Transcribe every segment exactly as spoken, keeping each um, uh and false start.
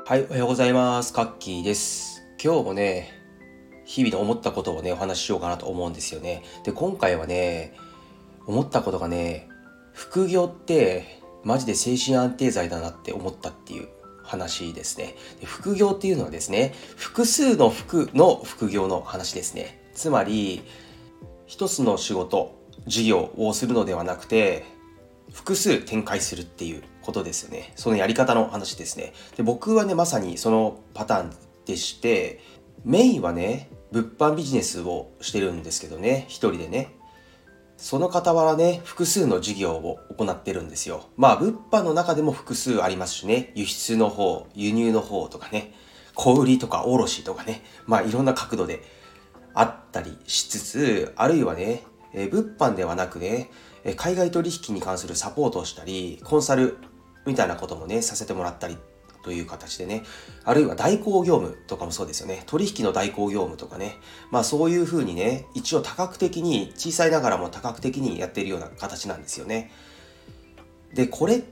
はい、おはようございます。カッキーです。今日もね、日々の思ったことをね、お話ししようかなと思うんですよね。で、今回はね、思ったことがね、副業ってマジで精神安定剤だなって思ったっていう話ですね。で、副業っていうのはですね、複数の副の副業の話ですね。つまり、一つの仕事、事業をするのではなくて、複数展開するっていうことですよね。そのやり方の話ですね。で、僕はね、まさにそのパターンでして、メインはね、物販ビジネスをしてるんですけどね、一人でね。その傍らね、複数の事業を行ってるんですよ。まあ、物販の中でも複数ありますしね、輸出の方、輸入の方とかね、小売りとか卸とかね、まあ、いろんな角度であったりしつつ、あるいはね、えー物販ではなくね、えー海外取引に関するサポートをしたり、コンサルみたいなこともね、させてもらったりという形でね、あるいは代行業務とかもそうですよね。取引の代行業務とかね、まあそういうふうにね、一応多角的に、小さいながらも多角的にやっているような形なんですよね。で、これって、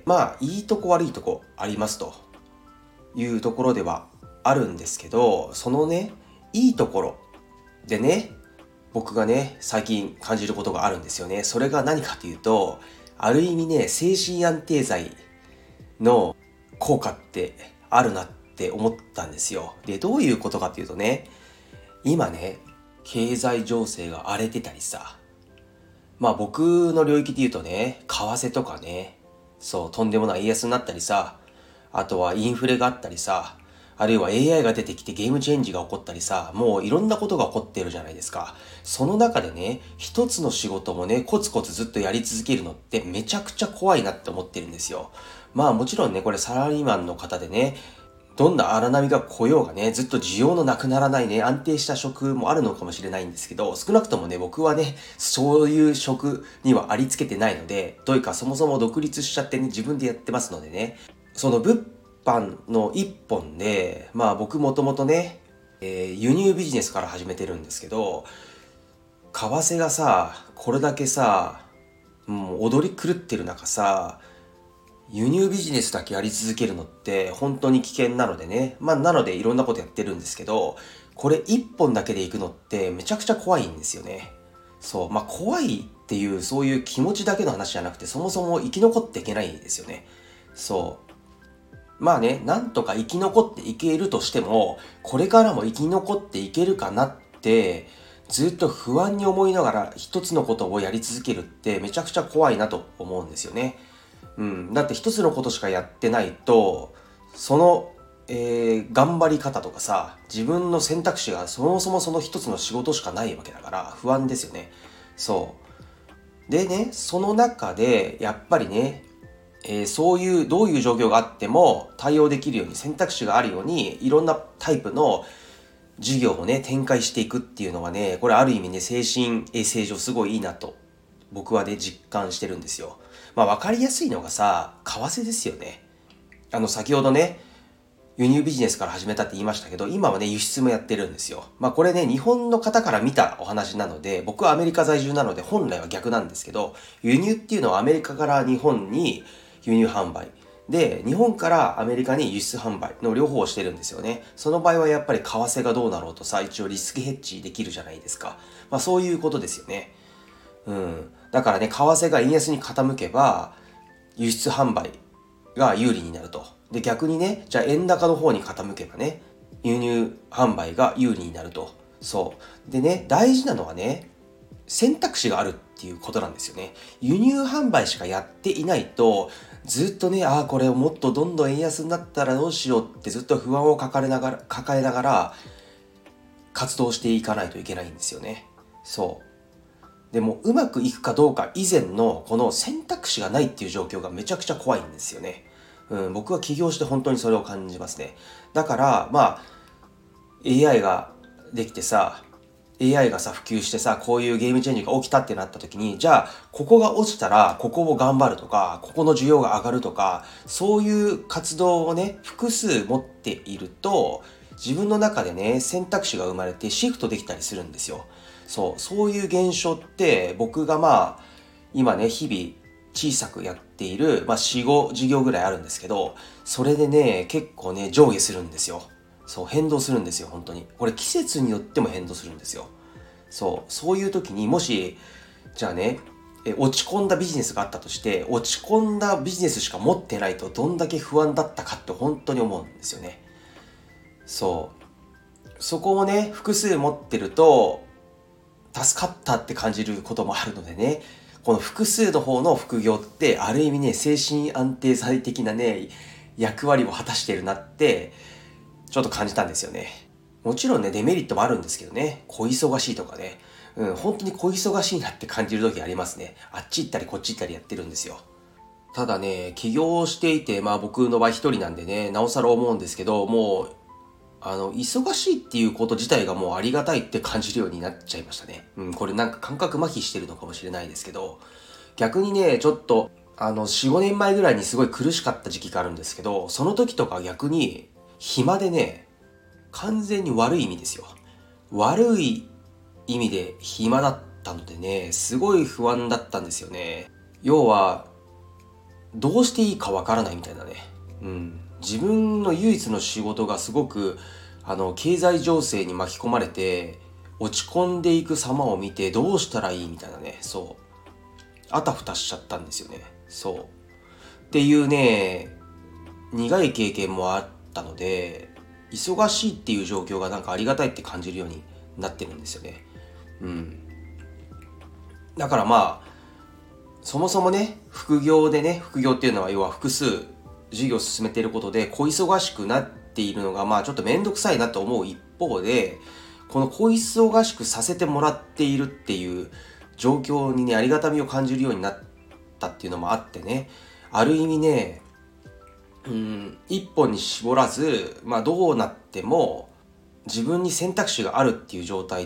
まあいいとこ悪いとこありますというところではあるんですけど、そのね、いいところでね、僕がね、最近感じることがあるんですよね。それが何かというと、ある意味ね、精神安定剤の効果ってあるなって思ったんですよ。で、どういうことかっていうとね、今ね、経済情勢が荒れてたりさ、まあ僕の領域で言うとね、為替とかね、そう、とんでもない円安になったりさ、あとはインフレがあったりさ、あるいは エーアイ が出てきてゲームチェンジが起こったりさ、もういろんなことが起こってるじゃないですか。その中でね、一つの仕事もね、コツコツずっとやり続けるのってめちゃくちゃ怖いなって思ってるんですよ。まあもちろんね、これサラリーマンの方でね、どんな荒波が来ようがね、ずっと需要のなくならないね、安定した職もあるのかもしれないんですけど、少なくともね、僕はね、そういう職にはありつけてないので、というかそもそも独立しちゃってね、自分でやってますのでね、その物販の一本で、まあ僕もともとね、えー輸入ビジネスから始めてるんですけど、為替がさ、これだけさ、もう踊り狂ってる中さ、輸入ビジネスだけやり続けるのって本当に危険なのでね。まあなのでいろんなことやってるんですけど、これ一本だけで行くのってめちゃくちゃ怖いんですよね。そう。まあ怖いっていうそういう気持ちだけの話じゃなくて、そもそも生き残っていけないんですよね。そう。まあね、なんとか生き残っていけるとしても、これからも生き残っていけるかなって、ずっと不安に思いながら一つのことをやり続けるってめちゃくちゃ怖いなと思うんですよね。うん、だって一つのことしかやってないと、その、えー頑張り方とかさ、自分の選択肢がそもそもその一つの仕事しかないわけだから不安ですよね。そう。でね、その中で、やっぱりね、えーそういう、どういう状況があっても対応できるように選択肢があるように、いろんなタイプの事業をね、展開していくっていうのがね、これある意味ね、精神衛生上すごいいいなと、僕はね、実感してるんですよ。まあ、わかりやすいのがさ、為替ですよね。あの、先ほどね、輸入ビジネスから始めたって言いましたけど、今はね、輸出もやってるんですよ。まあ、これね、日本の方から見たお話なので、僕はアメリカ在住なので、本来は逆なんですけど、輸入っていうのはアメリカから日本に輸入販売。で、日本からアメリカに輸出販売の両方をしてるんですよね。その場合はやっぱり為替がどうなろうとさ、一応リスクヘッジできるじゃないですか。まあそういうことですよね。うん。だからね、為替が円安に傾けば、輸出販売が有利になると。で、逆にね、じゃあ円高の方に傾けばね、輸入販売が有利になると。そう。でね、大事なのはね、選択肢があるっていうことなんですよね。輸入販売しかやっていないと、ずっとね、ああ、これをもっとどんどん円安になったらどうしようってずっと不安を抱えながら、抱えながら活動していかないといけないんですよね。そう。でもうまくいくかどうか以前のこの選択肢がないっていう状況がめちゃくちゃ怖いんですよね。うん、僕は起業して本当にそれを感じますね。だからまあ エーアイ ができてさ、エーアイ がさ普及してさ、こういうゲームチェンジが起きたってなった時に、じゃあここが落ちたらここを頑張るとか、ここの需要が上がるとか、そういう活動をね複数持っていると、自分の中でね選択肢が生まれてシフトできたりするんですよ。そう、そういう現象って僕がまあ今ね日々 小さくやっている、まあ、よん、ご事業ぐらいあるんですけど、それでね、結構ね、上下するんですよ。そう、変動するんですよ、本当に。これ季節によっても変動するんですよ。そう、そういう時にもし、じゃあね、え落ち込んだビジネスがあったとして、落ち込んだビジネスしか持ってないとどんだけ不安だったかって本当に思うんですよね。そう。そこをね、複数持ってると、助かったって感じることもあるのでね、この複数の方の副業ってある意味ね、精神安定剤的なね、役割を果たしてるなって、ちょっと感じたんですよね。もちろんね、デメリットもあるんですけどね、小忙しいとかね、うん、本当に小忙しいなって感じる時ありますね。あっち行ったりこっち行ったりやってるんですよ。ただね、起業していて、まあ僕の場合一人なんでね、なおさら思うんですけど、もう、あの、忙しいっていうこと自体がもうありがたいって感じるようになっちゃいましたね。うん、これなんか感覚麻痺してるのかもしれないですけど、逆にね、ちょっと、あの、よん、ごねんまえぐらいにすごい苦しかった時期があるんですけど、その時とか逆に、暇でね、完全に悪い意味ですよ。悪い意味で暇だったのでね、すごい不安だったんですよね。要は、どうしていいかわからないみたいなね。うん。自分の唯一の仕事がすごく、あの、経済情勢に巻き込まれて、落ち込んでいく様を見て、どうしたらいいみたいなね。そう。あたふたしちゃったんですよね。そう。っていうね、苦い経験もあったので、忙しいっていう状況がなんかありがたいって感じるようになってるんですよね。うん。だからまあ、そもそもね、副業でね、副業っていうのは要は複数事業を進めていることで小忙しくなっているのがまあちょっとめんどくさいなと思う一方で、この小忙しくさせてもらっているっていう状況にね、ありがたみを感じるようになったっていうのもあってね、ある意味ね、うん、一本に絞らず、まあどうなっても自分に選択肢があるっていう状態って、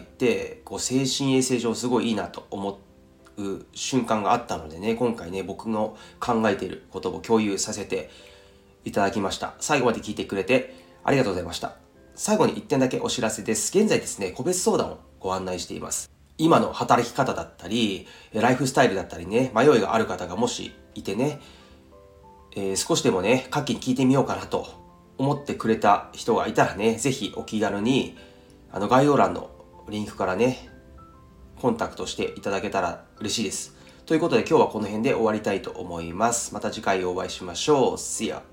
こう精神衛生上すごいいいなと思う瞬間があったのでね、今回ね、僕の考えていることを共有させていただきました。最後まで聞いてくれてありがとうございました。最後にいってんだけお知らせです。現在ですね、個別相談をご案内しています。今の働き方だったり、ライフスタイルだったりね、迷いがある方がもしいてね、えー、少しでもね、下記に聞いてみようかなと思ってくれた人がいたらね、ぜひお気軽に、あの概要欄のリンクからね、コンタクトしていただけたら嬉しいです。ということで今日はこの辺で終わりたいと思います。また次回お会いしましょう。See ya!